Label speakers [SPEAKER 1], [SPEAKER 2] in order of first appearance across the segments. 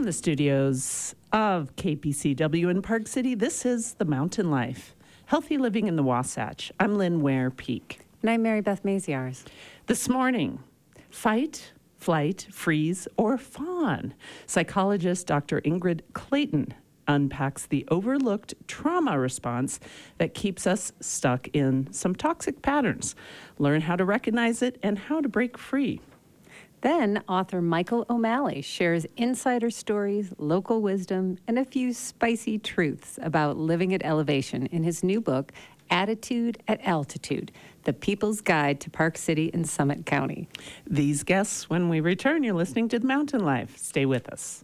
[SPEAKER 1] the studios of KPCW in Park City, this is The Mountain Life, Healthy Living in the Wasatch. I'm Lynn Ware Peak.
[SPEAKER 2] And I'm Mary Beth Maziarz.
[SPEAKER 1] This morning, fight, flight, freeze, or fawn. Psychologist Dr. Ingrid Clayton unpacks the overlooked trauma response that keeps us stuck in some toxic patterns. Learn how to recognize it and how to break free.
[SPEAKER 2] Then author Michael O'Malley shares insider stories, local wisdom, and a few spicy truths about living at elevation in his new book, Attitude at Altitude, The People's Guide to Park City and Summit County.
[SPEAKER 1] These guests, when we return, you're listening to The Mountain Life. Stay with us.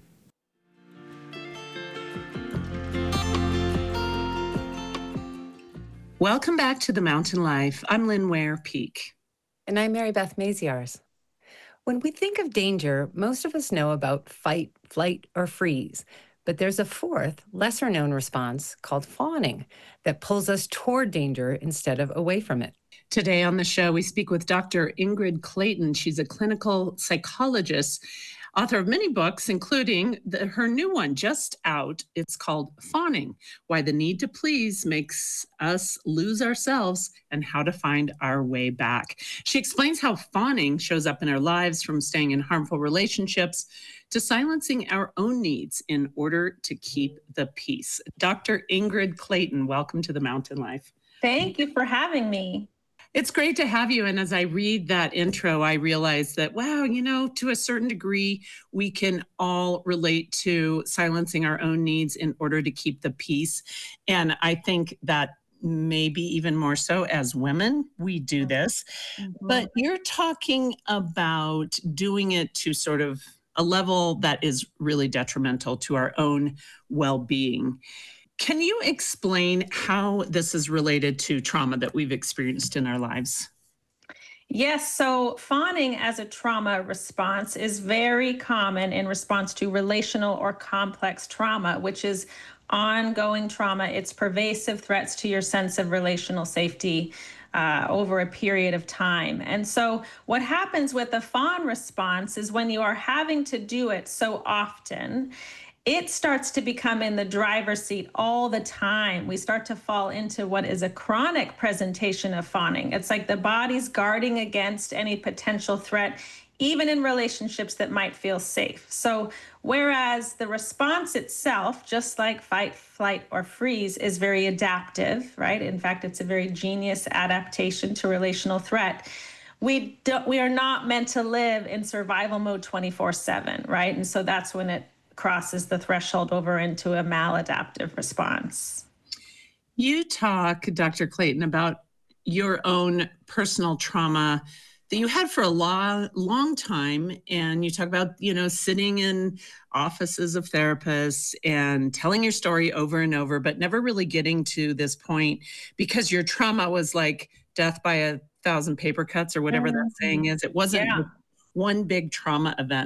[SPEAKER 1] Welcome back to The Mountain Life. I'm Lynn Ware Peak.
[SPEAKER 2] And I'm Mary Beth Maziarz. When we think of danger, most of us know about fight, flight, or freeze. But there's a fourth, lesser-known response called fawning that pulls us toward danger instead of away from it.
[SPEAKER 1] Today on the show, we speak with Dr. Ingrid Clayton. She's a clinical psychologist, author of many books, including her new one just out. It's called Fawning, Why the Need to Please Makes Us Lose Ourselves and How to Find Our Way Back. She explains how fawning shows up in our lives, from staying in harmful relationships to silencing our own needs in order to keep the peace. Dr. Ingrid Clayton, welcome to The Mountain Life.
[SPEAKER 3] Thank you for having me.
[SPEAKER 1] It's great to have you. And as I read that intro, I realize that, wow, to a certain degree, we can all relate to silencing our own needs in order to keep the peace. And I think that maybe even more so as women, we do this. Mm-hmm. But you're talking about doing it to sort of a level that is really detrimental to our own well-being. Can you explain how this is related to trauma that we've experienced in our lives?
[SPEAKER 3] Yes, so fawning as a trauma response is very common in response to relational or complex trauma, which is ongoing trauma. It's pervasive threats to your sense of relational safety over a period of time. And so what happens with the fawn response is when you are having to do it so often, it starts to become in the driver's seat all the time. We start to fall into what is a chronic presentation of fawning. It's like the body's guarding against any potential threat, even in relationships that might feel safe. So whereas the response itself, just like fight, flight, or freeze, is very adaptive, right? In fact, it's a very genius adaptation to relational threat. We are not meant to live in survival mode 24/7, right? And so that's when it crosses the threshold over into a maladaptive response.
[SPEAKER 1] You talk, Dr. Clayton, about your own personal trauma that you had for a long time. And you talk about, sitting in offices of therapists and telling your story over and over, but never really getting to this point because your trauma was like death by 1,000 paper cuts or whatever that saying is. It wasn't one big trauma event.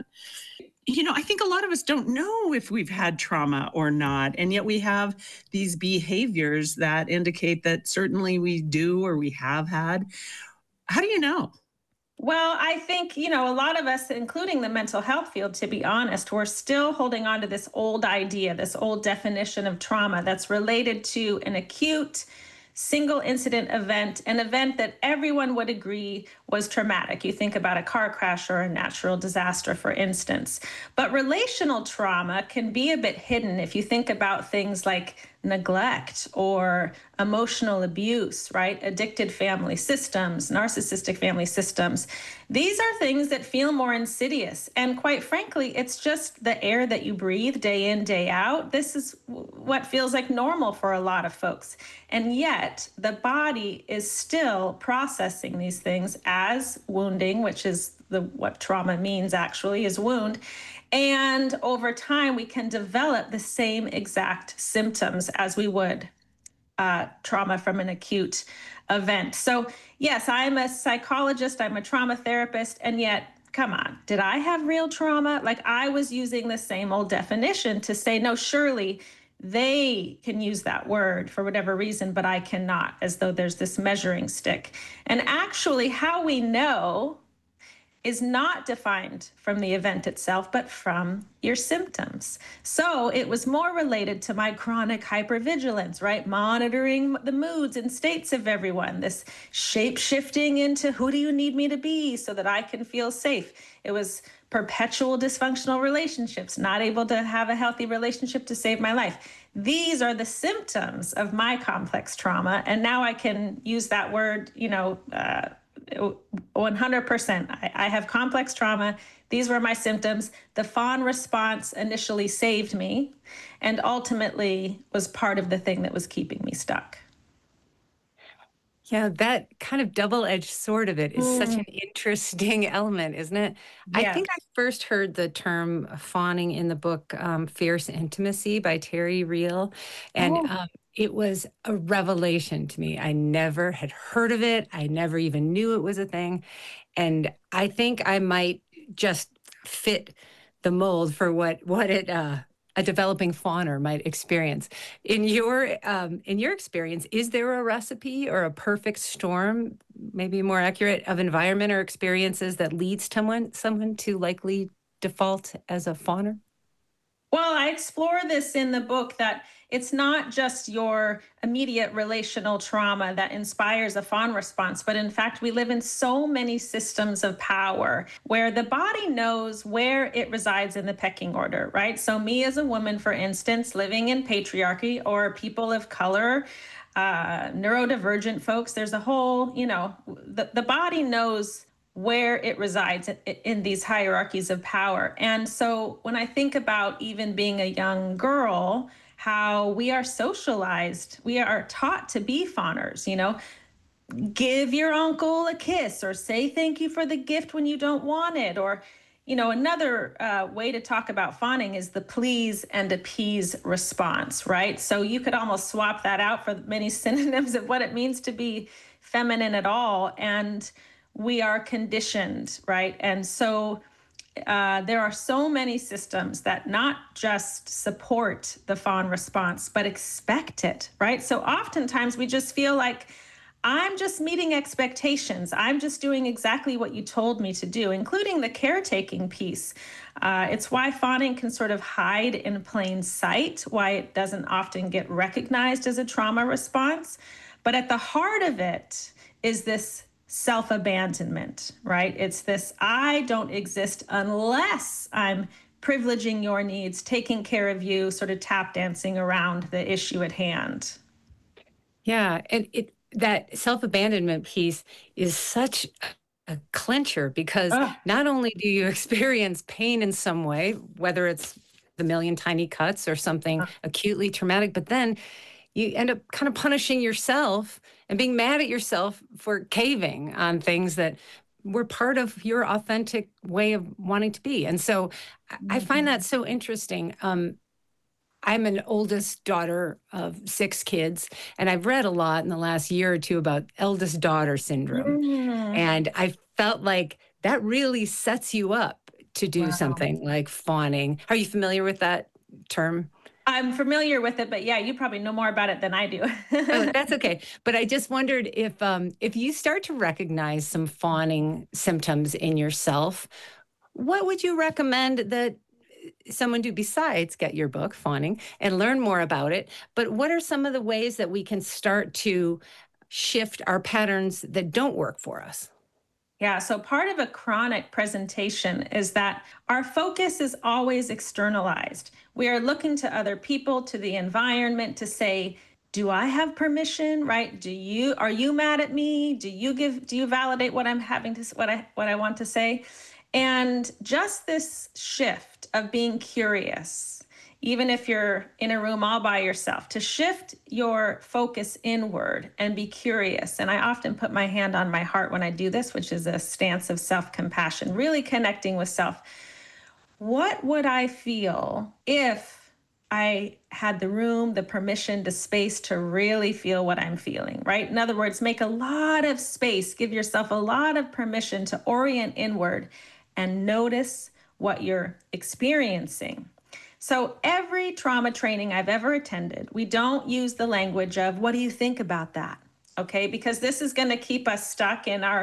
[SPEAKER 1] I think a lot of us don't know if we've had trauma or not, and yet we have these behaviors that indicate that certainly we do or we have had. How do you know?
[SPEAKER 3] Well, I think, a lot of us, including the mental health field, to be honest, we're still holding on to this old idea, this old definition of trauma that's related to an acute single incident event, an event that everyone would agree was traumatic. You think about a car crash or a natural disaster, for instance. But relational trauma can be a bit hidden if you think about things like neglect or emotional abuse, right? Addicted family systems, narcissistic family systems. These are things that feel more insidious. And quite frankly, it's just the air that you breathe day in, day out. This is what feels like normal for a lot of folks. And yet the body is still processing these things as wounding, which is what trauma means actually, is wound. And over time, we can develop the same exact symptoms as we would trauma from an acute event. So yes, I'm a psychologist, I'm a trauma therapist, and yet, come on, did I have real trauma? Like, I was using the same old definition to say, no, surely they can use that word for whatever reason, but I cannot, as though there's this measuring stick. And actually, how we know is not defined from the event itself, but from your symptoms. So it was more related to my chronic hypervigilance, right? Monitoring the moods and states of everyone, this shape shifting into who do you need me to be so that I can feel safe. It was perpetual dysfunctional relationships, not able to have a healthy relationship to save my life. These are the symptoms of my complex trauma. And now I can use that word, 100%. I have complex trauma. These were my symptoms. The fawn response initially saved me and ultimately was part of the thing that was keeping me stuck.
[SPEAKER 2] Yeah, that kind of double-edged sword of it is such
[SPEAKER 3] Mm,
[SPEAKER 2] an interesting element, isn't it? I think I
[SPEAKER 3] yes.
[SPEAKER 2] first heard the term fawning in the book Fierce Intimacy by Terry Real, and
[SPEAKER 3] Oh,
[SPEAKER 2] it was a revelation to me. I never had heard of it. I never even knew it was a thing. And I think I might just fit the mold for what a developing fawner might experience. In your experience, is there a recipe or a perfect storm, maybe more accurate, of environment or experiences that leads someone to likely default as a fawner?
[SPEAKER 3] Well, I explore this in the book that it's not just your immediate relational trauma that inspires a fawn response, but in fact, we live in so many systems of power where the body knows where it resides in the pecking order, right? So, me as a woman, for instance, living in patriarchy, or people of color, neurodivergent folks, there's a whole, the body knows where it resides in these hierarchies of power. And so when I think about even being a young girl, how we are socialized, we are taught to be fawners, give your uncle a kiss or say thank you for the gift when you don't want it. Or, another way to talk about fawning is the please and appease response, right? So you could almost swap that out for many synonyms of what it means to be feminine at all. And we are conditioned, right? And so there are so many systems that not just support the fawn response, but expect it, right? So oftentimes we just feel like I'm just meeting expectations. I'm just doing exactly what you told me to do, including the caretaking piece. It's why fawning can sort of hide in plain sight, why it doesn't often get recognized as a trauma response. But at the heart of it is this self abandonment, right? It's this I don't exist unless I'm privileging your needs, taking care of you, sort of tap dancing around the issue at hand.
[SPEAKER 2] Yeah, and it that self-abandonment piece is such a clincher because
[SPEAKER 3] Oh,
[SPEAKER 2] not only do you experience pain in some way, whether it's the million tiny cuts or something acutely traumatic, but then you end up kind of punishing yourself and being mad at yourself for caving on things that were part of your authentic way of wanting to be. And so I find that so interesting. I'm an oldest daughter of 6 kids, and I've read a lot in the last year or two about eldest daughter syndrome.
[SPEAKER 3] mm,
[SPEAKER 2] And I felt like that really sets you up to do
[SPEAKER 3] wow.
[SPEAKER 2] something like fawning. Are you familiar with that term?
[SPEAKER 3] I'm familiar with it, but yeah, you probably know more about it than I do.
[SPEAKER 2] Oh, that's okay. But I just wondered if you start to recognize some fawning symptoms in yourself, what would you recommend that someone do besides get your book, Fawning, and learn more about it? But what are some of the ways that we can start to shift our patterns that don't work for us?
[SPEAKER 3] Yeah, so part of a chronic presentation is that our focus is always externalized. We are looking to other people, to the environment to say, do I have permission, right? Are you mad at me? Do you validate what I'm having to what I want to say? And just this shift of being curious, even if you're in a room all by yourself, to shift your focus inward and be curious. And I often put my hand on my heart when I do this, which is a stance of self compassion, really connecting with self. What would I feel if I had the room, the permission, the space to really feel what I'm feeling, right? In other words, make a lot of space, give yourself a lot of permission to orient inward and notice what you're experiencing. So, every trauma training I've ever attended, we don't use the language of, what do you think about that? Okay, because this is going to keep us stuck in our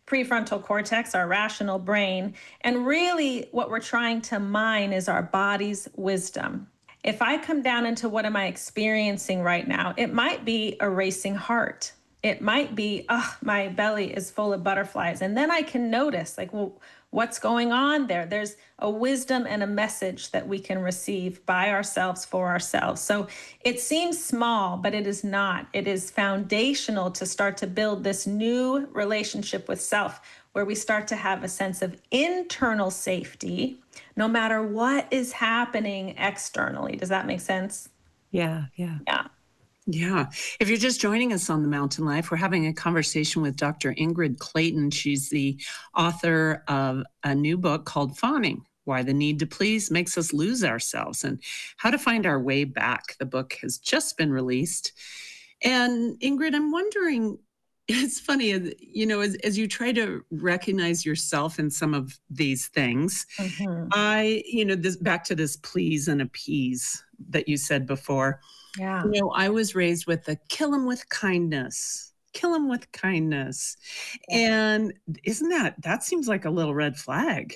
[SPEAKER 3] prefrontal cortex, our rational brain. And really, what we're trying to mine is our body's wisdom. If I come down into what am I experiencing right now, it might be a racing heart. It might be, oh, my belly is full of butterflies. And then I can notice, like, well, what's going on there? There's a wisdom and a message that we can receive by ourselves for ourselves. So it seems small, but it is not. It is foundational to start to build this new relationship with self, where we start to have a sense of internal safety, no matter what is happening externally. Does that make sense?
[SPEAKER 2] Yeah, yeah.
[SPEAKER 3] Yeah.
[SPEAKER 1] Yeah. If you're just joining us on The Mountain Life, we're having a conversation with Dr. Ingrid Clayton. She's the author of a new book called Fawning: Why the Need to Please Makes Us Lose Ourselves and How to Find Our Way Back. The book has just been released. And Ingrid, I'm wondering, it's funny, as you try to recognize yourself in some of these things, this back to this please and appease that you said before.
[SPEAKER 3] Yeah.
[SPEAKER 1] I was raised with the kill them with kindness, kill them with kindness.
[SPEAKER 3] Yeah.
[SPEAKER 1] And that seems like a little red flag.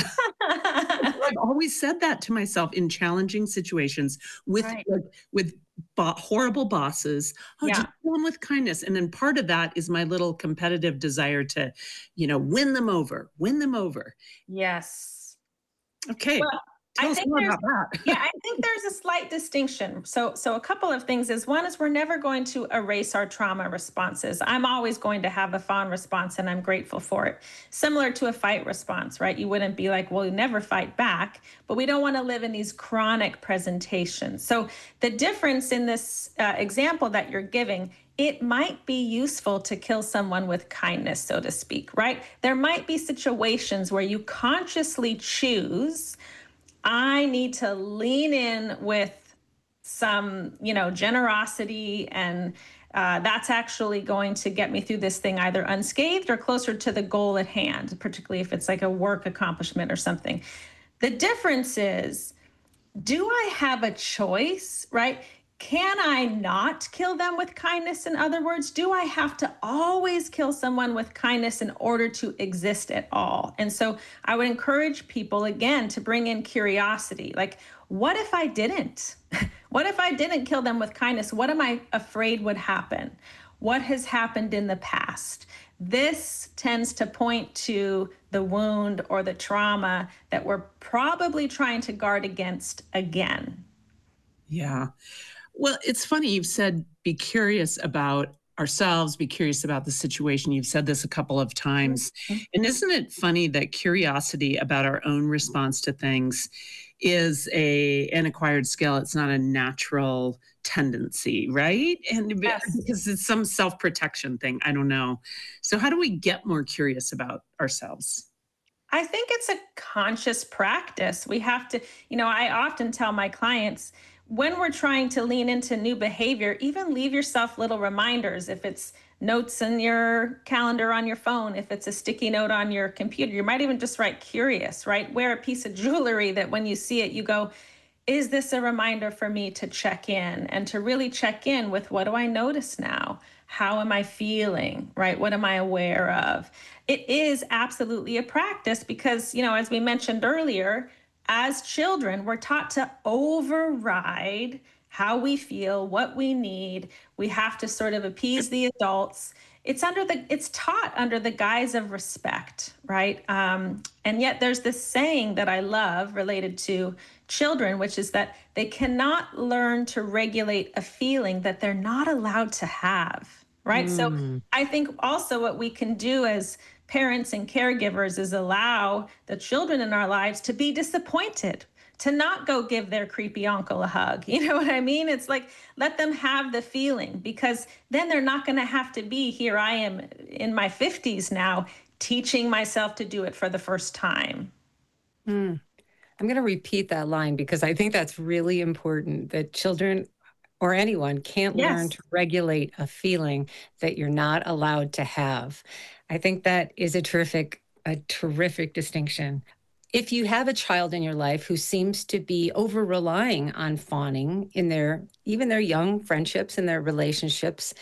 [SPEAKER 1] I've always said that to myself in challenging situations with
[SPEAKER 3] Right.
[SPEAKER 1] with horrible bosses. Oh,
[SPEAKER 3] Yeah.
[SPEAKER 1] just kill them with kindness. And then part of that is my little competitive desire to, win them over, win them over.
[SPEAKER 3] Yes.
[SPEAKER 1] Okay.
[SPEAKER 3] Well,
[SPEAKER 1] Tell
[SPEAKER 3] I
[SPEAKER 1] us
[SPEAKER 3] think
[SPEAKER 1] more
[SPEAKER 3] there's
[SPEAKER 1] about that.
[SPEAKER 3] yeah, I think there's a slight distinction. So a couple of things is, one is we're never going to erase our trauma responses. I'm always going to have a fawn response, and I'm grateful for it. Similar to a fight response, right? You wouldn't be like, well, you never fight back, but we don't want to live in these chronic presentations. So the difference in this example that you're giving, it might be useful to kill someone with kindness, so to speak, right? There might be situations where you consciously choose, I need to lean in with some, generosity, and that's actually going to get me through this thing either unscathed or closer to the goal at hand, particularly if it's like a work accomplishment or something. The difference is, do I have a choice, right? Can I not kill them with kindness? In other words, do I have to always kill someone with kindness in order to exist at all? And so I would encourage people, again, to bring in curiosity. Like, what if I didn't? What if I didn't kill them with kindness? What am I afraid would happen? What has happened in the past? This tends to point to the wound or the trauma that we're probably trying to guard against again.
[SPEAKER 1] Yeah. Well, it's funny. You've said be curious about ourselves, be curious about the situation. You've said this a couple of times. And isn't it funny that curiosity about our own response to things is an acquired skill? It's not a natural tendency, right? And
[SPEAKER 3] Yes.
[SPEAKER 1] because it's some self-protection thing. I don't know. So how do we get more curious about ourselves?
[SPEAKER 3] I think it's a conscious practice. We have to, I often tell my clients, when we're trying to lean into new behavior, even leave yourself little reminders. If it's notes in your calendar on your phone, if it's a sticky note on your computer, you might even just write curious, right? Wear a piece of jewelry that when you see it, you go, is this a reminder for me to check in, and to really check in with, what do I notice now? How am I feeling, right? What am I aware of? It is absolutely a practice because, as we mentioned earlier, as children, we're taught to override how we feel, what we need. We have to sort of appease the adults. It's taught under the guise of respect, right? And yet there's this saying that I love related to children, which is that they cannot learn to regulate a feeling that they're not allowed to have, right? So I think also what we can do as parents and caregivers is allow the children in our lives to be disappointed, to not go give their creepy uncle a hug. You know what I mean? It's like, let them have the feeling, because then they're not going to have to be, here I am in my 50s now, teaching myself to do it for the first time.
[SPEAKER 2] I'm going to repeat that line because I think that's really important, that children or anyone can't learn
[SPEAKER 3] Yes.
[SPEAKER 2] to regulate a feeling that you're not allowed to have. I think that is a terrific distinction. If you have a child in your life who seems to be over relying on fawning in even their young friendships and their relationships,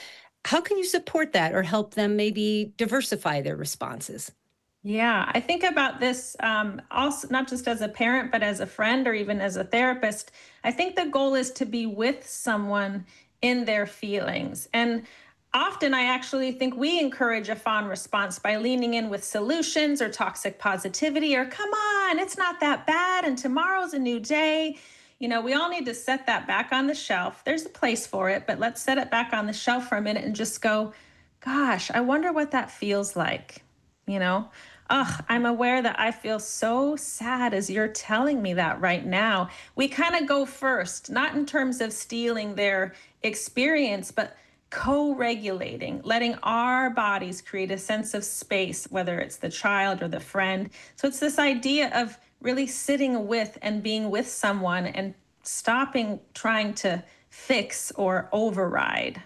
[SPEAKER 4] How can you support that or help them maybe diversify their responses?
[SPEAKER 3] Yeah, I think about this also not just as a parent, but as a friend or even as a therapist. I think the goal is to be with someone in their feelings. And often I actually think we encourage a fawn response by leaning in with solutions or toxic positivity or, come on, it's not that bad. And tomorrow's a new day. We all need to set that back on the shelf. There's a place for it, but let's set it back on the shelf for a minute and just go, gosh, I wonder what that feels like. You know, I'm aware that I feel so sad as you're telling me that right now. We kind of go first, not in terms of stealing their experience, but co regulating, letting our bodies create a sense of space, whether it's the child or the friend. So it's this idea of really sitting with and being with someone and stopping trying to fix or override.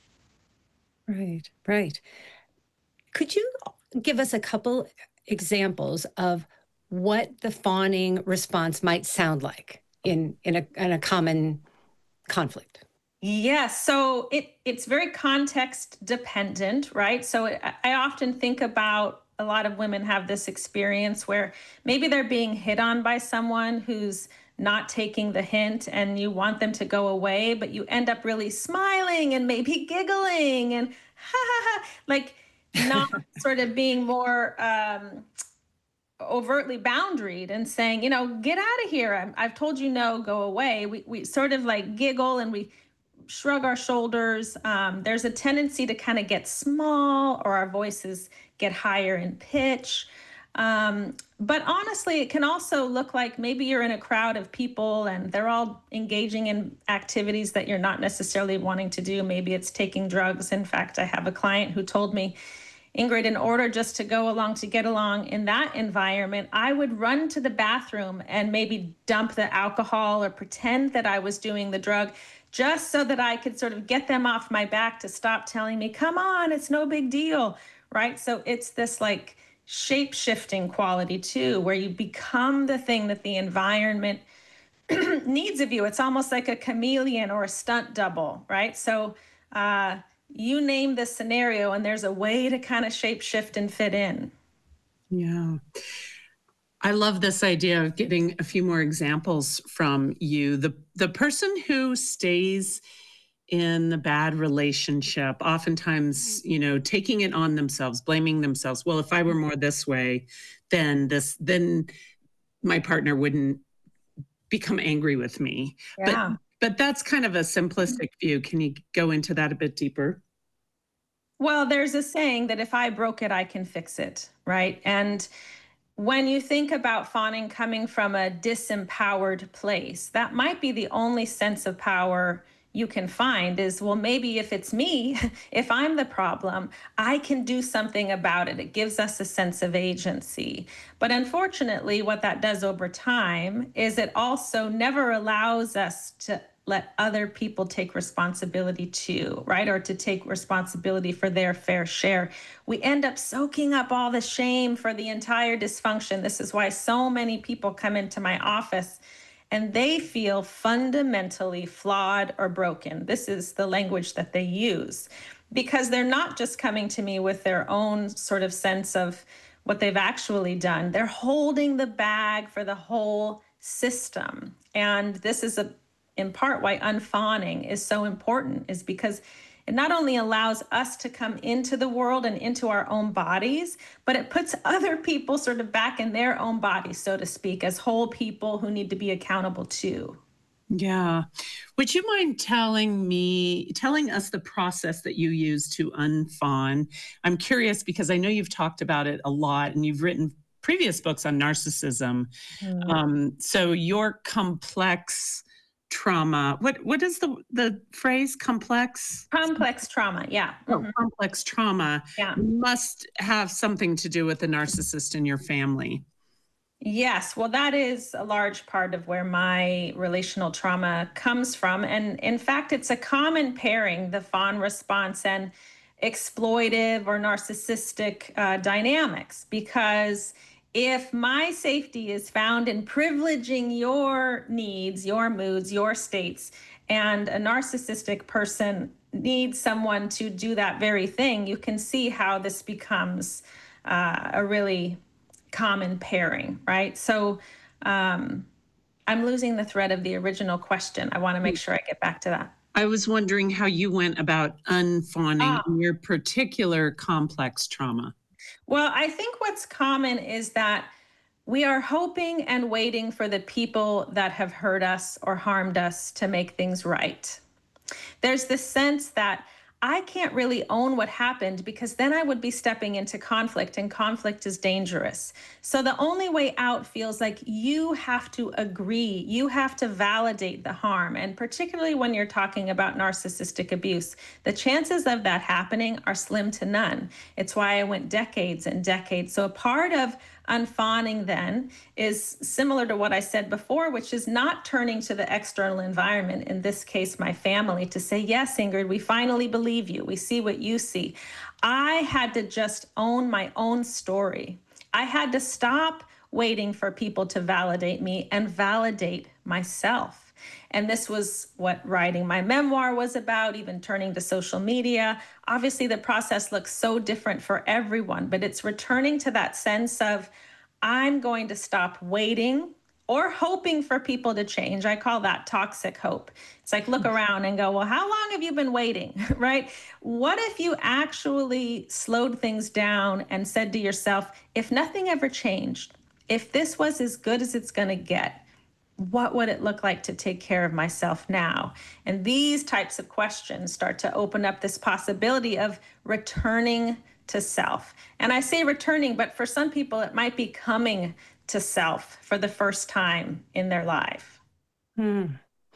[SPEAKER 4] Right, right. Could you give us a couple examples of what the fawning response might sound like in a common conflict?
[SPEAKER 3] Yes, so it's very context dependent, right? So I often think about a lot of women have this experience where maybe they're being hit on by someone who's not taking the hint and you want them to go away, but you end up really smiling and maybe giggling and ha ha ha, like not sort of being more overtly boundaried and saying, get out of here. I've told you no, go away. We sort of like giggle and we shrug our shoulders. There's a tendency to kind of get small or our voices get higher in pitch. But honestly, it can also look like maybe you're in a crowd of people and they're all engaging in activities that you're not necessarily wanting to do. Maybe it's taking drugs. In fact, I have a client who told me, Ingrid, in order just to go along to get along in that environment, I would run to the bathroom and maybe dump the alcohol or pretend that I was doing the drug just so that I could sort of get them off my back to stop telling me, come on, it's no big deal, right? So it's this like shape shifting quality too, where you become the thing that the environment needs of you. It's almost like a chameleon or a stunt double, right? So, you name the scenario and there's a way to kind of shape shift and fit in.
[SPEAKER 1] Yeah. I love this idea of getting a few more examples from you. The person who stays in the bad relationship, oftentimes, taking it on themselves, blaming themselves. Well, if I were more this way, then my partner wouldn't become angry with me.
[SPEAKER 3] Yeah.
[SPEAKER 1] But that's kind of a simplistic view. Can you go into that a bit deeper?
[SPEAKER 3] Well, there's a saying that if I broke it, I can fix it, right? And when you think about fawning coming from a disempowered place, that might be the only sense of power you can find is, well, maybe if it's me, if I'm the problem, I can do something about it. It gives us a sense of agency. But unfortunately, what that does over time is it also never allows us to let other people take responsibility too, right? Or to take responsibility for their fair share. We end up soaking up all the shame for the entire dysfunction. This is why so many people come into my office and they feel fundamentally flawed or broken. This is the language that they use because they're not just coming to me with their own sort of sense of what they've actually done. They're holding the bag for the whole system. And this is in part why unfawning is so important, is because it not only allows us to come into the world and into our own bodies, but it puts other people sort of back in their own bodies, so to speak, as whole people who need to be accountable too.
[SPEAKER 1] Yeah. Would you mind telling us the process that you use to unfawn? I'm curious because I know you've talked about it a lot and you've written previous books on narcissism. So your complex trauma, what is the phrase complex?
[SPEAKER 3] Complex trauma, yeah.
[SPEAKER 1] Complex trauma
[SPEAKER 3] Yeah.
[SPEAKER 1] must have something to do with the narcissist in your family.
[SPEAKER 3] Yes, well, that is a large part of where my relational trauma comes from. And in fact, it's a common pairing, the fawn response and exploitive or narcissistic dynamics, because if my safety is found in privileging your needs, your moods, your states, and a narcissistic person need someone to do that very thing, you can see how this becomes a really common pairing, right? So I'm losing the thread of the original question. I want to make sure I get back to that.
[SPEAKER 1] I was wondering how you went about unfawning
[SPEAKER 3] Ah.
[SPEAKER 1] in your particular complex trauma.
[SPEAKER 3] Well, I think what's common is that we are hoping and waiting for the people that have hurt us or harmed us to make things right. There's this sense that I can't really own what happened because then I would be stepping into conflict, and conflict is dangerous. So the only way out feels like you have to agree, you have to validate the harm. And particularly when you're talking about narcissistic abuse, the chances of that happening are slim to none. It's why I went decades and decades. So a part of unfawning then is similar to what I said before, which is not turning to the external environment, in this case, my family, to say, yes, Ingrid, we finally believe you. We see what you see. I had to just own my own story. I had to stop waiting for people to validate me and validate myself. And this was what writing my memoir was about, even turning to social media. Obviously, the process looks so different for everyone, but it's returning to that sense of, I'm going to stop waiting or hoping for people to change. I call that toxic hope. It's like, look around and go, well, how long have you been waiting, right? What if you actually slowed things down and said to yourself, if nothing ever changed, if this was as good as it's going to get, what would it look like to take care of myself now? And these types of questions start to open up this possibility of returning to self. And I say returning, but for some people, it might be coming to self for the first time in their life.
[SPEAKER 4] Do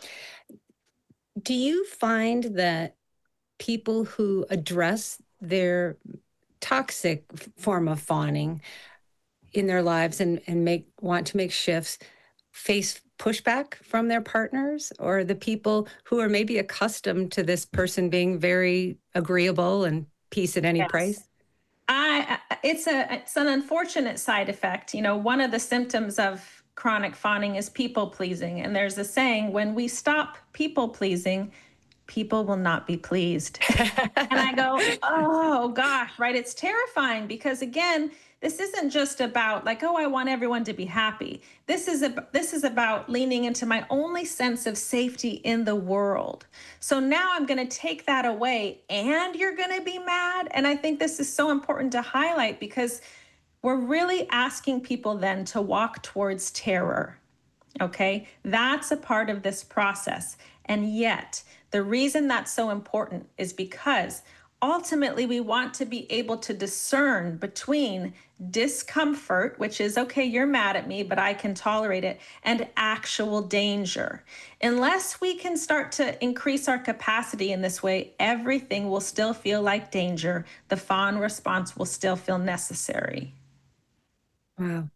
[SPEAKER 4] you find that people who address their toxic form of fawning in their lives and want to make shifts face pushback from their partners, or the people who are maybe accustomed to this person being very agreeable and peace at any price?
[SPEAKER 3] It's an unfortunate side effect. You know, one of the symptoms of chronic fawning is people pleasing. And there's a saying, when we stop people pleasing, people will not be pleased. And I go, oh gosh, right? It's terrifying because, again, this isn't just about like, oh, I want everyone to be happy. This is about leaning into my only sense of safety in the world. So now I'm going to take that away and you're going to be mad. And I think this is so important to highlight because we're really asking people then to walk towards terror. Okay, that's a part of this process. And yet, the reason that's so important is because ultimately we want to be able to discern between discomfort, which is, okay, you're mad at me, but I can tolerate it, and actual danger. Unless we can start to increase our capacity in this way, everything will still feel like danger. The fawn response will still feel necessary.
[SPEAKER 4] Wow.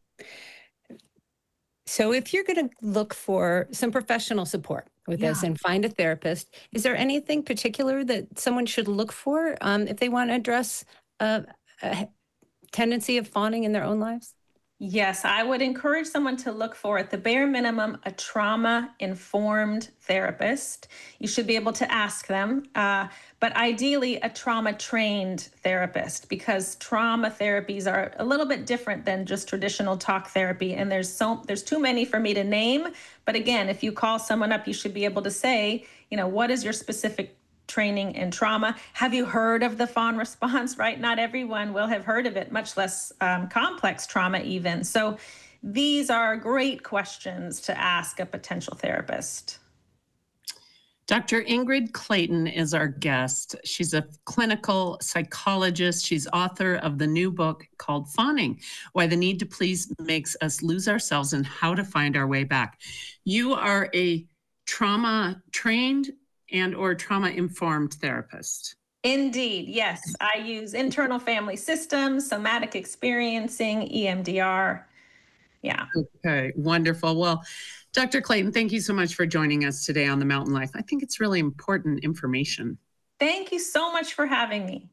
[SPEAKER 4] So if you're going to look for some professional support with this and find a therapist, is there anything particular that someone should look for if they want to address a tendency of fawning in their own lives?
[SPEAKER 3] Yes, I would encourage someone to look for, at the bare minimum, a trauma-informed therapist. You should be able to ask them, but ideally a trauma-trained therapist, because trauma therapies are a little bit different than just traditional talk therapy. And there's too many for me to name. But again, if you call someone up, you should be able to say, you know, what is your specific training in trauma? Have you heard of the fawn response, right? Not everyone will have heard of it, much less complex trauma even. So these are great questions to ask a potential therapist.
[SPEAKER 1] Dr. Ingrid Clayton is our guest. She's a clinical psychologist. She's author of the new book called Fawning: Why the Need to Please Makes Us Lose Ourselves and How to Find Our Way Back. You are a trauma-trained and/or trauma-informed therapist.
[SPEAKER 3] Indeed, yes. I use internal family systems, somatic experiencing, EMDR. Yeah.
[SPEAKER 1] Okay, wonderful. Well, Dr. Clayton, thank you so much for joining us today on The Mountain Life. I think it's really important information.
[SPEAKER 3] Thank you so much for having me.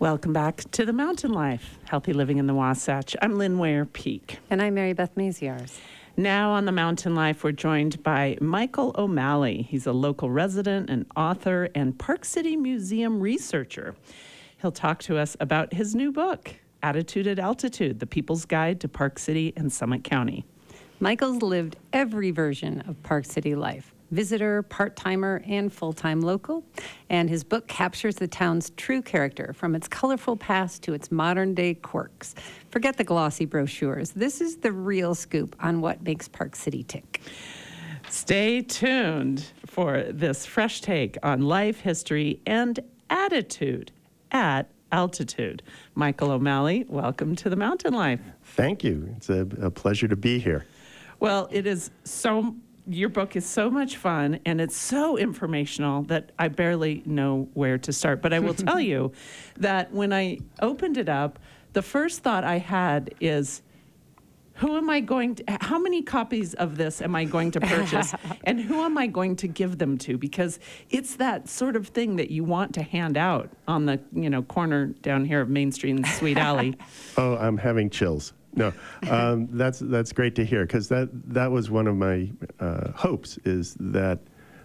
[SPEAKER 1] Welcome back to the Mountain Life, Healthy Living in the Wasatch. I'm Lynn Ware-Peak.
[SPEAKER 2] And I'm Mary Beth Maziarz.
[SPEAKER 1] Now on the Mountain Life, we're joined by Michael O'Malley. He's a local resident and author and Park City Museum researcher. He'll talk to us about his new book, Attitude at Altitude, The People's Guide to Park City and Summit County.
[SPEAKER 2] Michael's lived every version of Park City life, visitor, part-timer, and full-time local. And his book captures the town's true character, from its colorful past to its modern-day quirks. Forget the glossy brochures. This is the real scoop on what makes Park City tick.
[SPEAKER 1] Stay tuned for this fresh take on life, history, and attitude at altitude. Michael O'Malley, welcome to the Mountain Life.
[SPEAKER 5] Thank you. It's a pleasure to be here.
[SPEAKER 1] Well, your book is so much fun and it's so informational that I barely know where to start. But I will tell you that when I opened it up, the first thought I had is, how many copies of this am I going to purchase and who am I going to give them to? Because it's that sort of thing that you want to hand out on the, corner down here of Main Street and Sweet Alley.
[SPEAKER 5] Oh, I'm having chills. No, that's great to hear, because that was one of my hopes, is that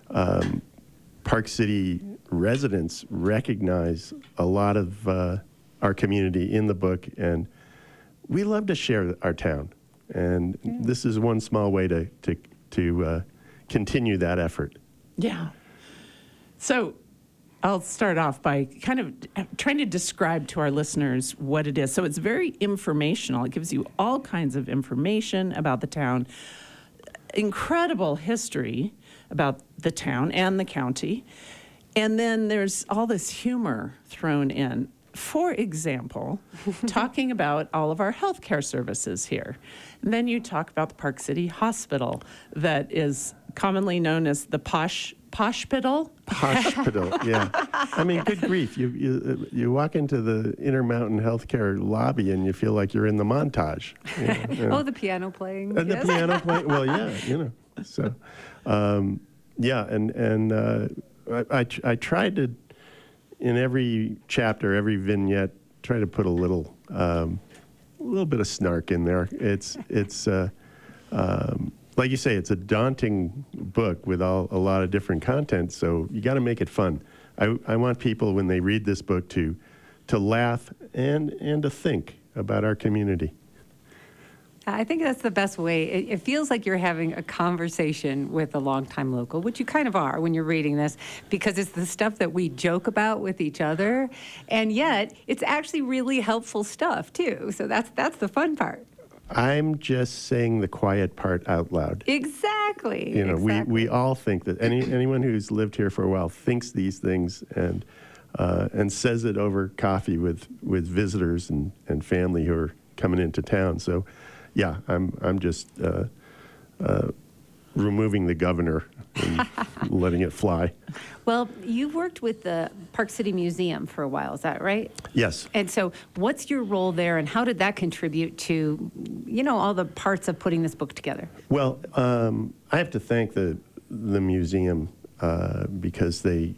[SPEAKER 5] Park City residents recognize a lot of our community in the book, and we love to share our town. And this is one small way to continue that effort.
[SPEAKER 1] Yeah. So I'll start off by kind of trying to describe to our listeners what it is. So it's very informational. It gives you all kinds of information about the town, incredible history about the town and the county. And then there's all this humor thrown in. For example, talking about all of our healthcare services here. And then you talk about the Park City Hospital that is commonly known as the Poshpital.
[SPEAKER 5] Poshpital, yeah. I mean, good grief. You walk into the Intermountain Healthcare lobby and you feel like you're in the montage.
[SPEAKER 2] Oh, the piano playing.
[SPEAKER 5] And
[SPEAKER 2] yes.
[SPEAKER 5] the piano playing. Well, yeah, So, I tried to, in every chapter, every vignette, try to put a little bit of snark in there. It's like you say, it's a daunting book with a lot of different content, so you got to make it fun. I want people, when they read this book, to laugh and to think about our community.
[SPEAKER 2] I think that's the best way. It feels like you're having a conversation with a longtime local, which you kind of are when you're reading this, because it's the stuff that we joke about with each other, and yet it's actually really helpful stuff too. So that's the fun part.
[SPEAKER 5] I'm just saying the quiet part out loud.
[SPEAKER 2] Exactly.
[SPEAKER 5] Exactly. We all think that anyone who's lived here for a while thinks these things and says it over coffee with visitors and family who are coming into town. So, yeah, I'm just removing the governor and letting it fly.
[SPEAKER 2] Well, you've worked with the Park City Museum for a while, is that right?
[SPEAKER 5] Yes.
[SPEAKER 2] And so what's your role there, and how did that contribute to, all the parts of putting this book together?
[SPEAKER 5] Well, I have to thank the museum because they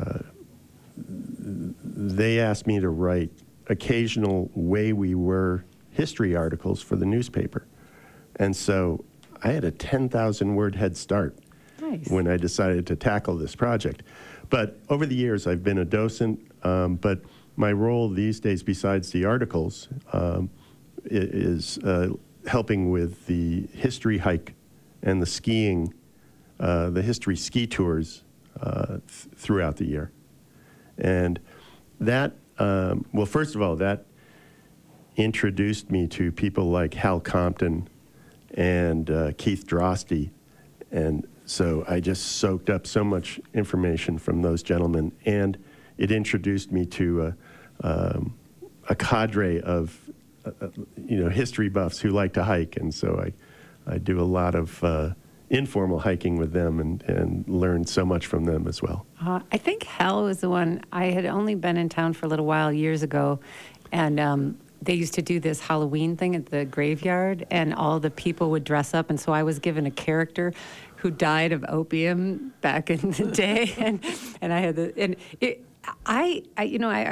[SPEAKER 5] asked me to write occasional way we were history articles for the newspaper. And so I had a 10,000-word head start.
[SPEAKER 2] Nice. When
[SPEAKER 5] I decided to tackle this project. But over the years, I've been a docent, but my role these days, besides the articles, is helping with the history hike and the skiing, the history ski tours throughout the year. And that, first of all, that introduced me to people like Hal Compton and Keith Drosty, and so I just soaked up so much information from those gentlemen, and it introduced me to a cadre of history buffs who like to hike, and so I do a lot of informal hiking with them and learned so much from them as well.
[SPEAKER 2] I think Hal was the one. I had only been in town for a little while years ago, and they used to do this Halloween thing at the graveyard, and all the people would dress up, and so I was given a character who died of opium back in the day, and I had I was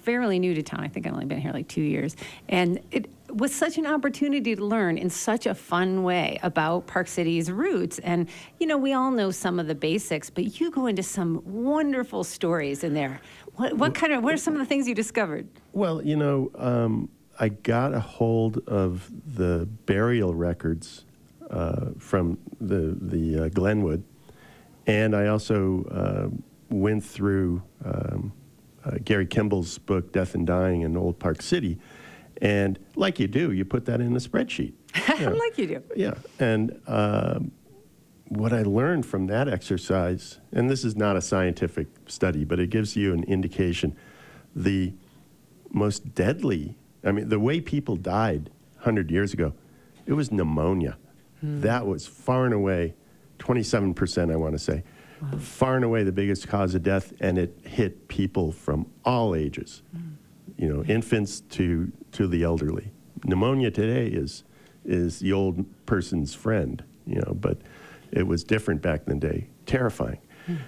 [SPEAKER 2] fairly new to town. I think I've only been here like 2 years. And it was such an opportunity to learn in such a fun way about Park City's roots. And, you know, we all know some of the basics, but you go into some wonderful stories in there. What are some of the things you discovered?
[SPEAKER 5] Well, you know, I got a hold of the burial records from the Glenwood, and I also went through Gary Kimball's book, Death and Dying in Old Park City, and like you do, you put that in a spreadsheet. Yeah.
[SPEAKER 2] Like you do.
[SPEAKER 5] Yeah, and what I learned from that exercise, and this is not a scientific study, but it gives you an indication, the most deadly, I mean, the way people died 100 years ago, it was pneumonia. That was far and away, 27%, I want to say, far and away the biggest cause of death, and it hit people from all ages, you know, infants to the elderly. Pneumonia today is the old person's friend, you know, but it was different back in the day. Terrifying.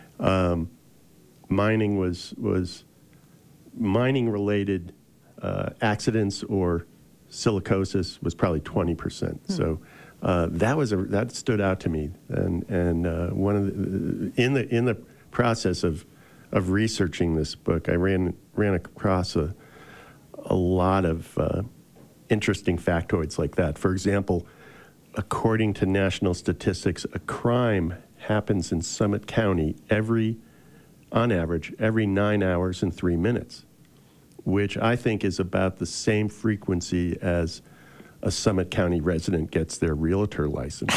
[SPEAKER 5] Mining was mining-related accidents or silicosis was probably 20%. So that stood out to me. And one of in the process of researching this book, I ran across a lot of interesting factoids like that. For example, according to national statistics, a crime happens in Summit County on average, every 9 hours and 3 minutes, which I think is about the same frequency as a Summit County resident gets their realtor license.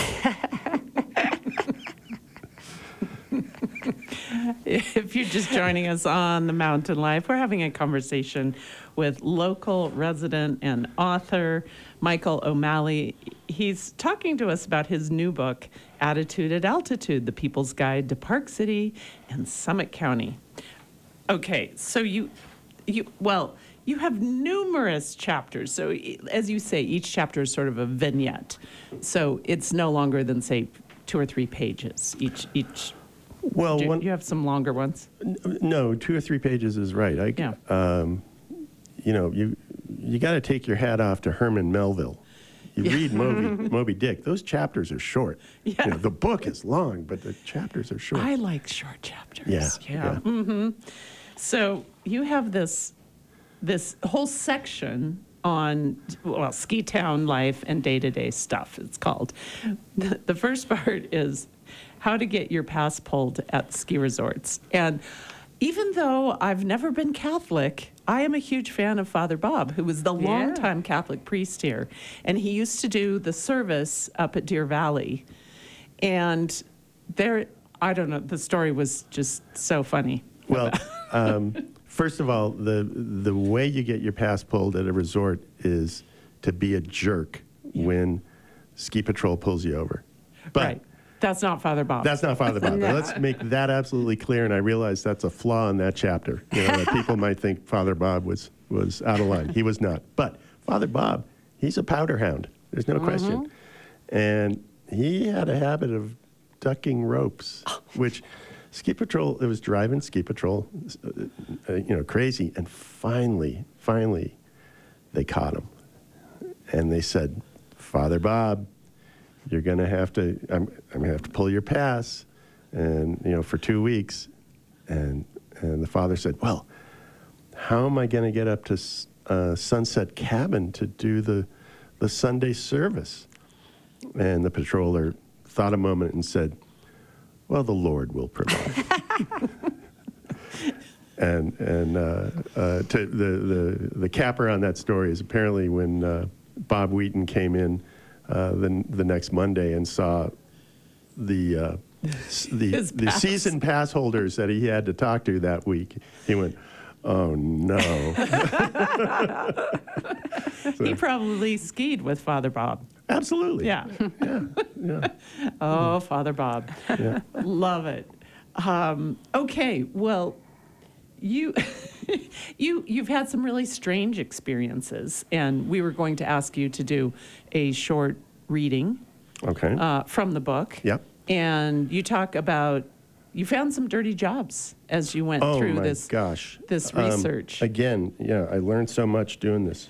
[SPEAKER 1] If you're just joining us on The Mountain Life, we're having a conversation with local resident and author Michael O'Malley. He's talking to us about his new book, Attitude at Altitude, The People's Guide to Park City and Summit County. Okay, so you have numerous chapters. So as you say, each chapter is sort of a vignette. So it's no longer than, say, 2 or 3 pages each.
[SPEAKER 5] Well,
[SPEAKER 1] Do you have some longer ones?
[SPEAKER 5] No, 2 or 3 pages is right.
[SPEAKER 1] Yeah.
[SPEAKER 5] You know, you got to take your hat off to Herman Melville. You read Moby Dick; those chapters are short.
[SPEAKER 1] Yeah.
[SPEAKER 5] You know, the book is long, but the chapters are short.
[SPEAKER 1] I like short chapters.
[SPEAKER 5] Yeah.
[SPEAKER 1] Mm-hmm. So you have this whole section on, well, ski town life and day-to-day stuff, it's called. The first part is how to get your pass pulled at ski resorts. And even though I've never been Catholic, I am a huge fan of Father Bob, who was the longtime Catholic priest here. And he used to do the service up at Deer Valley. And there, I don't know, the story was just so funny.
[SPEAKER 5] Well, first of all, the way you get your pass pulled at a resort is to be a jerk when ski patrol pulls you over. But
[SPEAKER 1] right. That's not Father Bob.
[SPEAKER 5] That's not Father Bob.
[SPEAKER 2] No.
[SPEAKER 5] Let's make that absolutely clear, and I realize that's a flaw in that chapter. You know, that people might think Father Bob was out of line. He was not. But Father Bob, he's a powder hound. There's no question. And he had a habit of ducking ropes, which ski patrol, it was driving ski patrol, you know, crazy. And finally, they caught him. And they said, Father Bob, you're going to have to, I'm going to have to pull your pass, and, you know, for 2 weeks. And the father said, well, how am I going to get up to Sunset Cabin to do the Sunday service? And the patroller thought a moment and said, well, the Lord will provide. and the capper on that story is apparently when Bob Wheaton came in the next Monday and saw the season pass holders that he had to talk to that week. He went, oh no.
[SPEAKER 1] He probably skied with Father Bob.
[SPEAKER 5] Absolutely.
[SPEAKER 1] Yeah.
[SPEAKER 5] Yeah.
[SPEAKER 1] Oh, Father Bob.
[SPEAKER 5] Yeah.
[SPEAKER 1] Love it. Okay, well, you've had some really strange experiences, and we were going to ask you to do a short reading
[SPEAKER 5] Okay.
[SPEAKER 1] from the book.
[SPEAKER 5] Yep.
[SPEAKER 1] And you talk about You found some dirty jobs as you went
[SPEAKER 5] Oh
[SPEAKER 1] through
[SPEAKER 5] my
[SPEAKER 1] this
[SPEAKER 5] gosh.
[SPEAKER 1] this research.
[SPEAKER 5] Again, yeah, I learned so much doing this.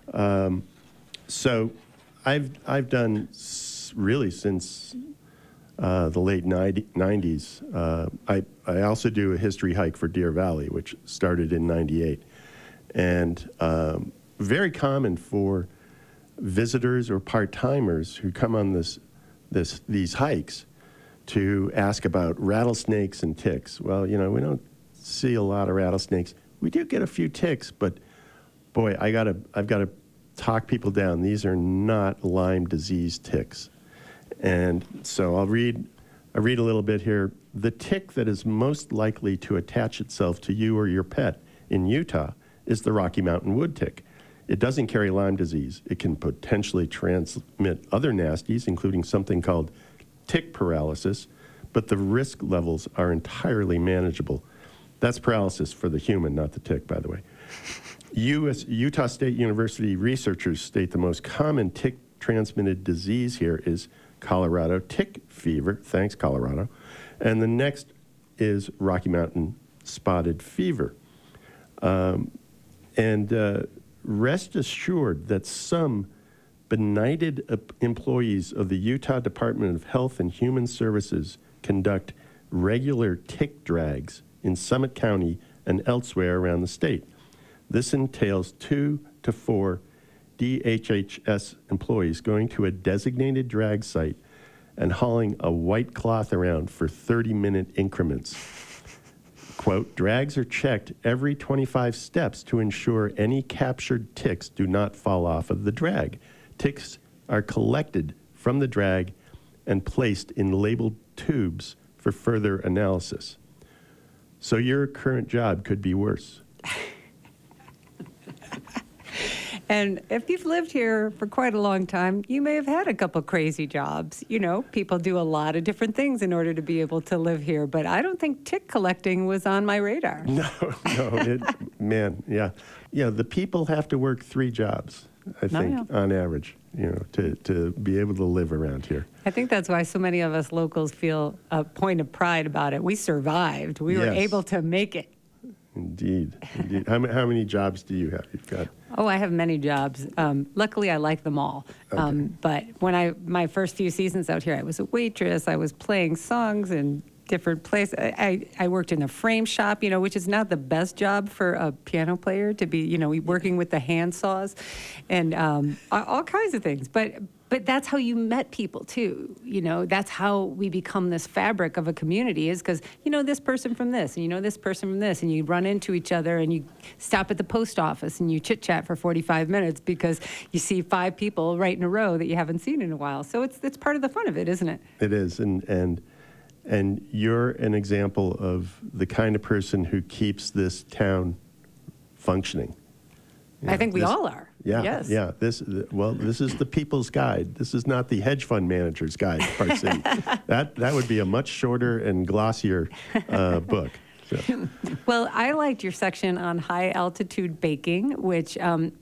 [SPEAKER 5] So I've done really since the late 90s. I also do a history hike for Deer Valley, which started in 98. And very common for visitors or part-timers who come on these hikes to ask about rattlesnakes and ticks. Well, we don't see a lot of rattlesnakes. We do get a few ticks, but boy, I've got to talk people down. These are not Lyme disease ticks. And so I read a little bit here. The tick that is most likely to attach itself to you or your pet in Utah is the Rocky Mountain wood tick. It doesn't carry Lyme disease. It can potentially transmit other nasties, including something called tick paralysis, but the risk levels are entirely manageable. That's paralysis for the human, not the tick, by the way. Utah State University researchers state the most common tick-transmitted disease here is Colorado tick fever. Thanks, Colorado. And the next is Rocky Mountain spotted fever. Rest assured that some benighted employees of the Utah Department of Health and Human Services conduct regular tick drags in Summit County and elsewhere around the state. This entails 2 to 4 DHHS employees going to a designated drag site and hauling a white cloth around for 30-minute increments. Quote, drags are checked every 25 steps to ensure any captured ticks do not fall off of the drag. Ticks are collected from the drag and placed in labeled tubes for further analysis. So your current job could be worse.
[SPEAKER 2] And if you've lived here for quite a long time, you may have had a couple crazy jobs. People do a lot of different things in order to be able to live here, but I don't think tick collecting was on my radar.
[SPEAKER 5] No, man, yeah. Yeah, the people have to work 3 jobs, I think, on average, to be able to live around here.
[SPEAKER 2] I think that's why so many of us locals feel a point of pride about it. We survived. We were able to make it.
[SPEAKER 5] Indeed. How many jobs do you have? You've got.
[SPEAKER 2] Oh, I have many jobs. Luckily, I like them all.
[SPEAKER 5] Okay.
[SPEAKER 2] But when my first few seasons out here, I was a waitress. I was playing songs in different places. I worked in a frame shop, which is not the best job for a piano player to be, working with the hand saws and all kinds of things. But that's how you met people, too. That's how we become this fabric of a community is because you know this person from this, and you know this person from this, and you run into each other, and you stop at the post office, and you chit-chat for 45 minutes because you see 5 people right in a row that you haven't seen in a while. So it's part of the fun of it, isn't it?
[SPEAKER 5] It is, and you're an example of the kind of person who keeps this town functioning.
[SPEAKER 2] I think we all are.
[SPEAKER 5] Yeah,
[SPEAKER 2] yes.
[SPEAKER 5] yeah. This is the people's guide. This is not the hedge fund manager's guide, Park City. That would be a much shorter and glossier book. So.
[SPEAKER 2] Well, I liked your section on high altitude baking, which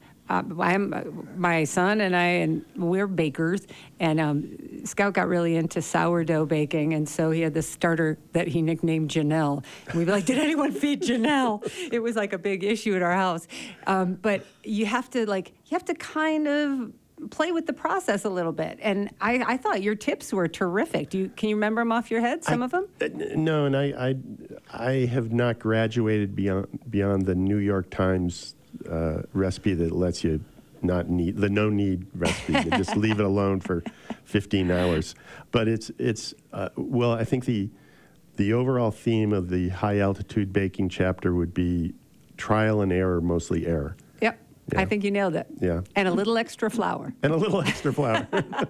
[SPEAKER 2] my son and we're bakers, and Scout got really into sourdough baking, and so he had this starter that he nicknamed Janelle. And we'd be like, did anyone feed Janelle? It was like a big issue at our house. But you have to kind of play with the process a little bit. And I thought your tips were terrific. Can you remember them off your head, some of them?
[SPEAKER 5] No, and I have not graduated beyond the New York Times recipe that lets you not need the no need recipe. You just leave it alone for 15 hours. But I think the overall theme of the high altitude baking chapter would be trial and error, mostly error.
[SPEAKER 2] Yep.
[SPEAKER 5] Yeah.
[SPEAKER 2] I think you nailed it.
[SPEAKER 5] Yeah.
[SPEAKER 2] And a little extra flour.
[SPEAKER 5] And a little extra flour.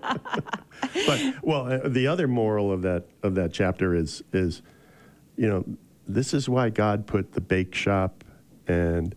[SPEAKER 5] But the other moral of that chapter is this is why God put the bake shop and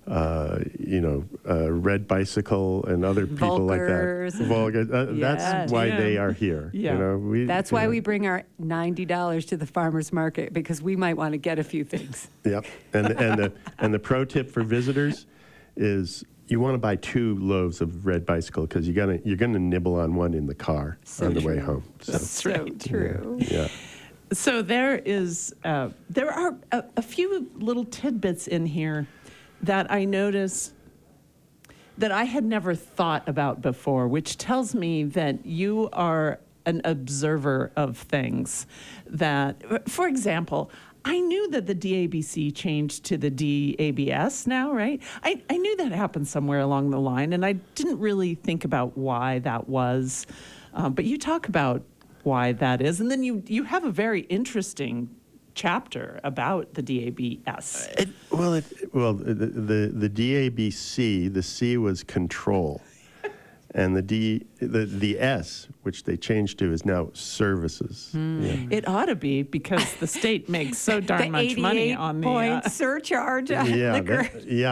[SPEAKER 5] Red Bicycle and other people
[SPEAKER 2] Volkers
[SPEAKER 5] like that. Volker, that's why they are here.
[SPEAKER 2] Yeah. That's why we bring our $90 to the farmer's market, because we might want to get a few things.
[SPEAKER 5] Yep. And the pro tip for visitors is you want to buy 2 loaves of Red Bicycle because you're gonna nibble on one in the car on the way home.
[SPEAKER 2] So true.
[SPEAKER 5] Yeah.
[SPEAKER 1] So there are a few little tidbits in here that I notice that I had never thought about before, which tells me that you are an observer of things. That, for example, I knew that the DABC changed to the DABS now, right? I knew that happened somewhere along the line, and I didn't really think about why that was. But you talk about why that is, and then you have a very interesting chapter about the DABS.
[SPEAKER 5] The DABC, the C was control, and the S, which they changed to, is now services. Yeah.
[SPEAKER 1] It ought to be, because the state makes so darn much money on the
[SPEAKER 2] point surcharge on liquor.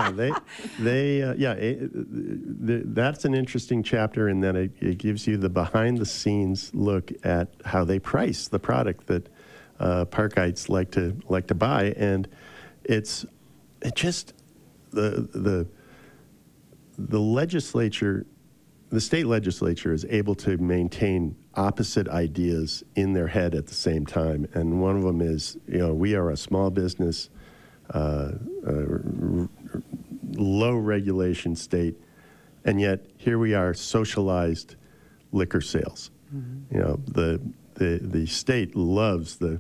[SPEAKER 5] That's an interesting chapter in that it gives you the behind the scenes look at how they price the product that Parkites like to buy, and it just the legislature, the state legislature is able to maintain opposite ideas in their head at the same time, and one of them is, we are a small business, low regulation state, and yet here we are, socialized liquor sales. Mm-hmm. The state loves the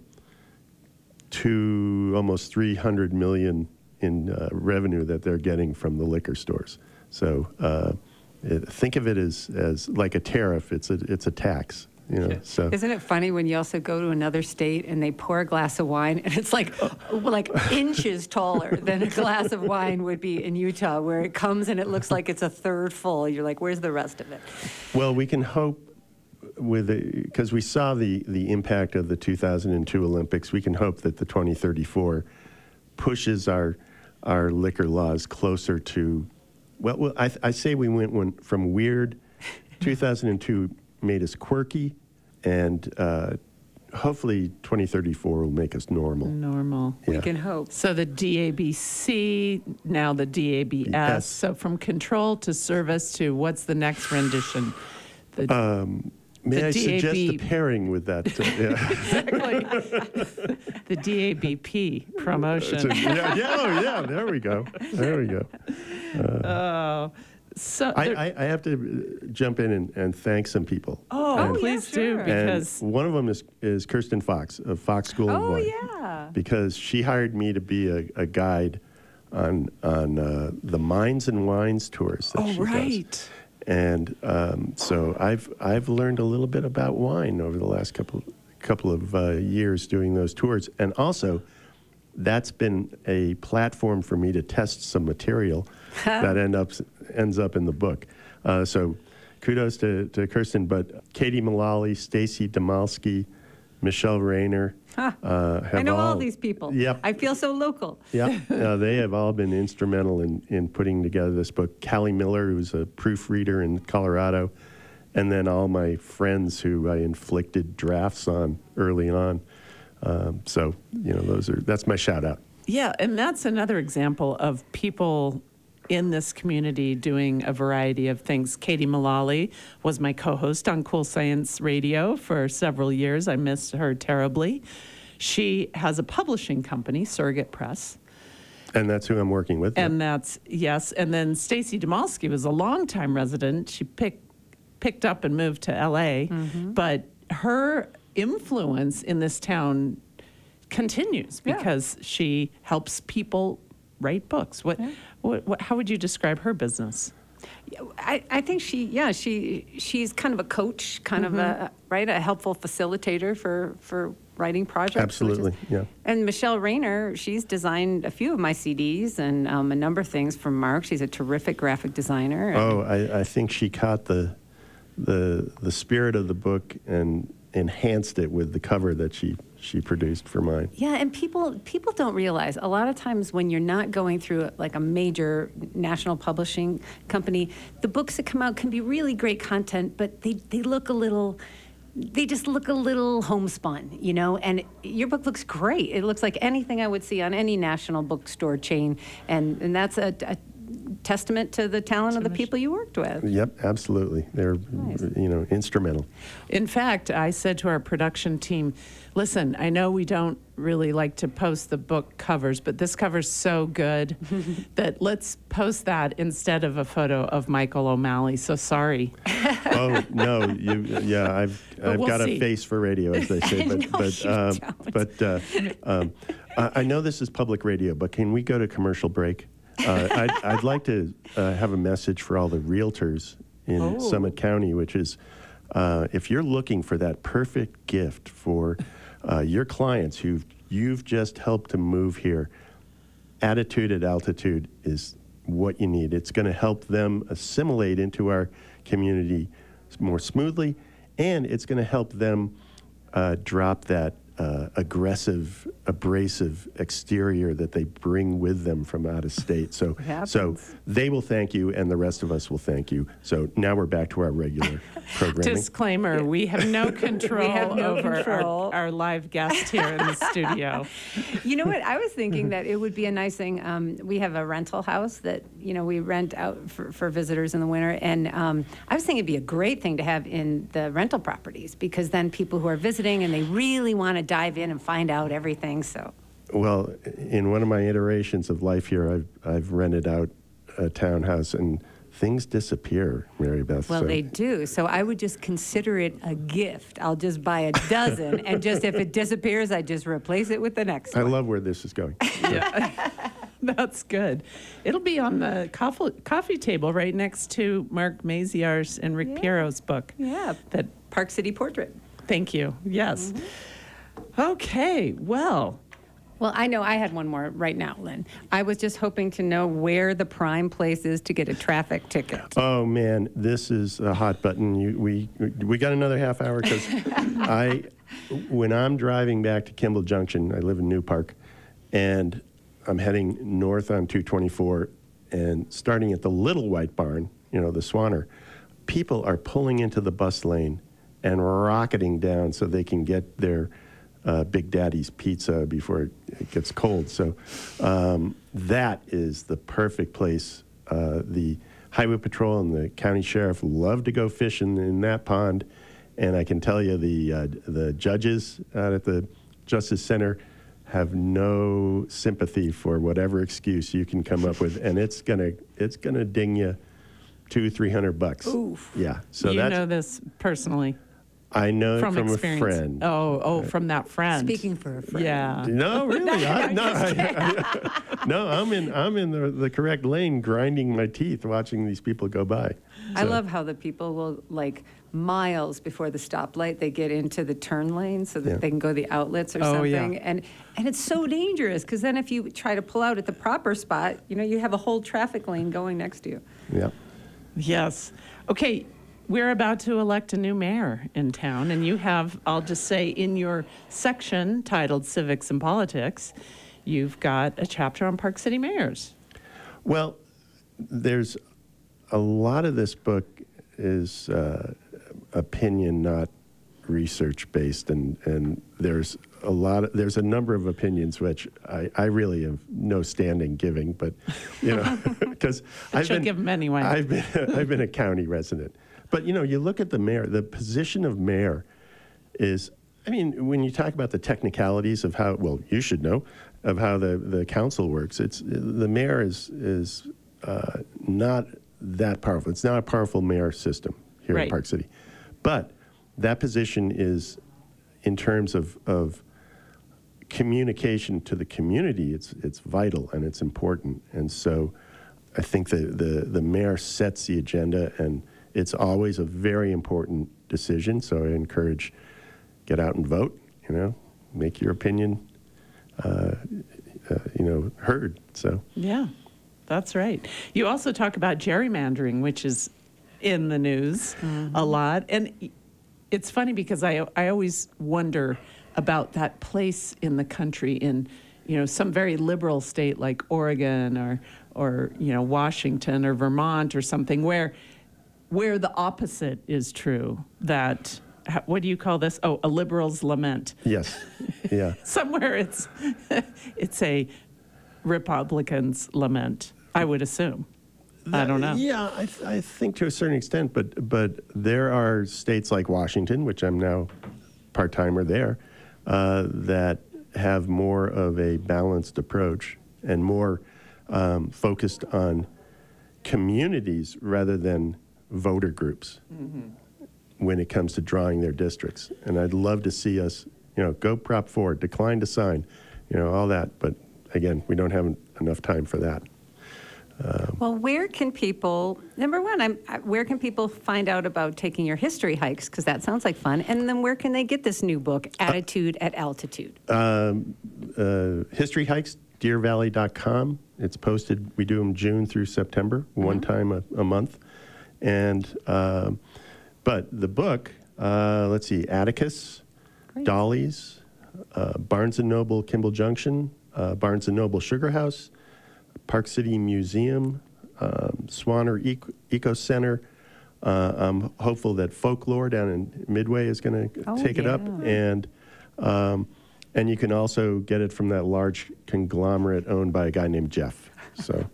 [SPEAKER 5] almost 300 million in revenue that they're getting from the liquor stores. So think of it as like a tariff. It's a tax. So
[SPEAKER 2] isn't it funny when you also go to another state and they pour a glass of wine and it's like inches taller than a glass of wine would be in Utah, where it comes and it looks like it's a third full. You're like, where's the rest of it?
[SPEAKER 5] Well, we can hope, because we saw the impact of the 2002 Olympics, we can hope that the 2034 pushes our liquor laws closer to, I say we went from weird. 2002 made us quirky, and hopefully 2034 will make us normal.
[SPEAKER 2] We can hope.
[SPEAKER 1] So the DABC, now the DABS.
[SPEAKER 5] Yes.
[SPEAKER 1] So from control to service to what's the next rendition?
[SPEAKER 5] May I suggest a
[SPEAKER 1] DAB
[SPEAKER 5] pairing with that?
[SPEAKER 1] Exactly. The DABP promotion.
[SPEAKER 5] There we go.
[SPEAKER 1] So
[SPEAKER 5] I have to jump in and thank some people.
[SPEAKER 1] Please do, because
[SPEAKER 5] and one of them is Kirsten Fox of Fox School of Wine.
[SPEAKER 2] Yeah.
[SPEAKER 5] Because she hired me to be a guide on the Mines and Wines tours that she does. And so I've learned a little bit about wine over the last couple of years doing those tours, and also that's been a platform for me to test some material that ends up in the book. So kudos to Kirsten, but Katie Mullally, Stacy Demalski, Michelle Rayner.
[SPEAKER 2] I know all these people.
[SPEAKER 5] Yep.
[SPEAKER 2] I feel so local.
[SPEAKER 5] Yeah, they have all been instrumental in putting together this book. Callie Miller, who's a proofreader in Colorado, and then all my friends who I inflicted drafts on early on. So that's my shout out.
[SPEAKER 1] Yeah, and that's another example of people in this community doing a variety of things. Katie Mullally was my co-host on Cool Science Radio for several years. I missed her terribly. She has a publishing company, Surrogate Press.
[SPEAKER 5] And that's who I'm working with.
[SPEAKER 1] And that's, yes. And then Stacy Demalski was a longtime resident. She picked up and moved to L.A., but her influence in this town continues because she helps people write books. How would you describe her business?
[SPEAKER 2] I think she's kind of a coach, kind of a helpful facilitator for writing projects.
[SPEAKER 5] Absolutely, yeah. And
[SPEAKER 2] Michelle Rayner, she's designed a few of my CDs and a number of things from Mark. She's a terrific graphic designer.
[SPEAKER 5] I think she caught the spirit of the book and enhanced it with the cover that she produced for mine.
[SPEAKER 2] Yeah, and people don't realize a lot of times when you're not going through like a major national publishing company, the books that come out can be really great content, but they just look a little homespun, and your book looks great. It looks like anything I would see on any national bookstore chain, and that's testament to the talent of the people you worked with.
[SPEAKER 5] Yep, absolutely. They're,
[SPEAKER 2] Nice.
[SPEAKER 5] instrumental.
[SPEAKER 1] In fact, I said to our production team, listen, I know we don't really like to post the book covers, but this cover's so good that let's post that instead of a photo of Michael O'Malley. So sorry.
[SPEAKER 5] Oh no, I've
[SPEAKER 1] we'll
[SPEAKER 5] got
[SPEAKER 1] see.
[SPEAKER 5] a face for radio, as they say. I know this is public radio, but can we go to commercial break? I'd like to have a message for all the realtors in Summit County, which is if you're looking for that perfect gift for your clients who you've just helped to move here, Attitude at Altitude is what you need. It's going to help them assimilate into our community more smoothly, and it's going to help them drop that aggressive, abrasive exterior that they bring with them from out of state. So they will thank you, and the rest of us will thank you. So now we're back to our regular programming.
[SPEAKER 1] Disclaimer, we have no control over our live guest here in the studio.
[SPEAKER 2] You know what? I was thinking that it would be a nice thing. We have a rental house that, we rent out for visitors in the winter. And I was thinking it'd be a great thing to have in the rental properties, because then people who are visiting and they really want to dive in and find out everything. So,
[SPEAKER 5] well, in one of my iterations of life here, I've rented out a townhouse, and things disappear, Mary Beth.
[SPEAKER 2] well, they do. So I would just consider it a gift. I'll just buy a dozen, and just if it disappears, I just replace it with the next
[SPEAKER 5] I
[SPEAKER 2] one.
[SPEAKER 5] love where this is going.
[SPEAKER 1] Yeah, that's good. It'll be on the coffee table right next to Mark Maziar's and Rick Piero's book.
[SPEAKER 2] Yeah,
[SPEAKER 1] That.
[SPEAKER 2] Park City Portrait.
[SPEAKER 1] Thank you. Yes. Okay. Well.
[SPEAKER 2] Well, I know I had one more right now, Lynn. I was just hoping to know where the prime place is to get a traffic ticket.
[SPEAKER 5] Oh man, this is a hot button. We got another half hour, because when I'm driving back to Kimball Junction, I live in New Park, and I'm heading north on 224, and starting at the Little White Barn, the Swanner, people are pulling into the bus lane and rocketing down so they can get their Big Daddy's pizza before it gets cold. So that is the perfect place. The Highway Patrol and the county sheriff love to go fishing in that pond, and I can tell you the judges out at the Justice Center have no sympathy for whatever excuse you can come up with, and it's gonna ding you $200-300.
[SPEAKER 2] Oof.
[SPEAKER 5] Yeah. So
[SPEAKER 1] you
[SPEAKER 5] that's,
[SPEAKER 1] know this personally.
[SPEAKER 5] I know it from
[SPEAKER 1] experience.
[SPEAKER 5] a friend.
[SPEAKER 1] From that friend.
[SPEAKER 2] Speaking for a friend.
[SPEAKER 1] Yeah.
[SPEAKER 5] No, really. No, I'm in the correct lane, grinding my teeth, watching these people go by.
[SPEAKER 2] I
[SPEAKER 5] So-
[SPEAKER 2] love how the people will, miles before the stoplight, they get into the turn lane so that
[SPEAKER 5] Yeah.
[SPEAKER 2] they can go to the outlets or
[SPEAKER 1] Oh, yeah.
[SPEAKER 2] something. And it's so dangerous, because then if you try to pull out at the proper spot, you have a whole traffic lane going next to you.
[SPEAKER 5] Yeah.
[SPEAKER 1] Yes. Okay. We're about to elect a new mayor in town, and you have, I'll just say, in your section titled Civics and Politics, you've got a chapter on Park City mayors.
[SPEAKER 5] Well, there's a lot of this book is opinion, not research based, and there's a number of opinions which I really have no standing giving, but because
[SPEAKER 1] You'll give them anyway.
[SPEAKER 5] I've been a county resident. But, you look at the mayor, the position of mayor is, when you talk about the technicalities of how, well, you should know, of how the council works, the mayor is not that powerful. It's not a powerful mayor system here in Park City. But that position is, in terms of communication to the community, it's vital and it's important. And so I think the mayor sets the agenda, and it's always a very important decision. So I encourage, get out and vote, make your opinion, heard. So
[SPEAKER 1] Yeah, that's right. You also talk about gerrymandering, which is in the news a lot. And it's funny because I always wonder about that place in the country in, some very liberal state like Oregon or Washington or Vermont or something where the opposite is true, that, what do you call this? Oh, a liberal's lament.
[SPEAKER 5] yes, yeah.
[SPEAKER 1] Somewhere it's a Republican's lament, I would assume. I don't know.
[SPEAKER 5] Yeah, I think to a certain extent, but there are states like Washington, which I'm now part-timer there, that have more of a balanced approach and more focused on communities rather than voter groups when it comes to drawing their districts. And I'd love to see us, go Prop 4, decline to sign, all that. But again, we don't have enough time for that.
[SPEAKER 2] Well, where can people, number one, where can people find out about taking your history hikes? Because that sounds like fun. And then where can they get this new book, Attitude at Altitude?
[SPEAKER 5] History hikes, deervalley.com. It's posted, we do them June through September, one time a month. And, but the book, let's see, Atticus,
[SPEAKER 2] Great.
[SPEAKER 5] Dolly's, Barnes & Noble, Kimball Junction, Barnes & Noble Sugar House, Park City Museum, Swanner Eco Center. I'm hopeful that Folklore down in Midway is going to take it up. And you can also get it from that large conglomerate owned by a guy named Jeff. So,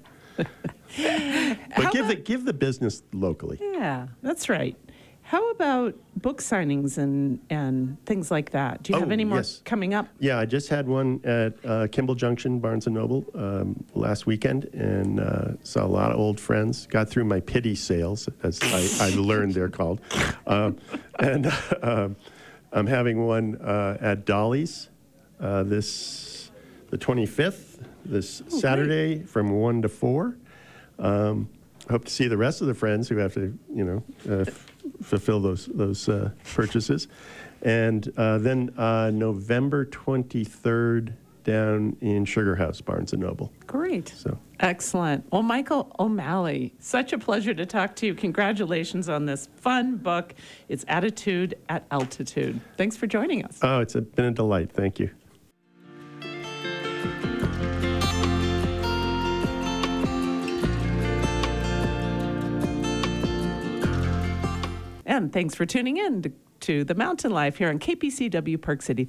[SPEAKER 5] but give the business locally.
[SPEAKER 1] Yeah, that's right. How about book signings and things like that? Do you have any more coming up?
[SPEAKER 5] Yeah, I just had one at Kimball Junction, Barnes & Noble, last weekend, and saw a lot of old friends. Got through my pity sales, as I learned they're called. And I'm having one at Dolly's the 25th, this Saturday from 1 to 4. Hope to see the rest of the friends who have to, fulfill those purchases. And then November 23rd down in Sugar House, Barnes & Noble.
[SPEAKER 1] Great.
[SPEAKER 5] So.
[SPEAKER 1] Excellent. Well, Michael O'Malley, such a pleasure to talk to you. Congratulations on this fun book. It's Attitude at Altitude. Thanks for joining us.
[SPEAKER 5] Oh, it's been a delight. Thank you.
[SPEAKER 1] And thanks for tuning in to The Mountain Life here on KPCW Park City.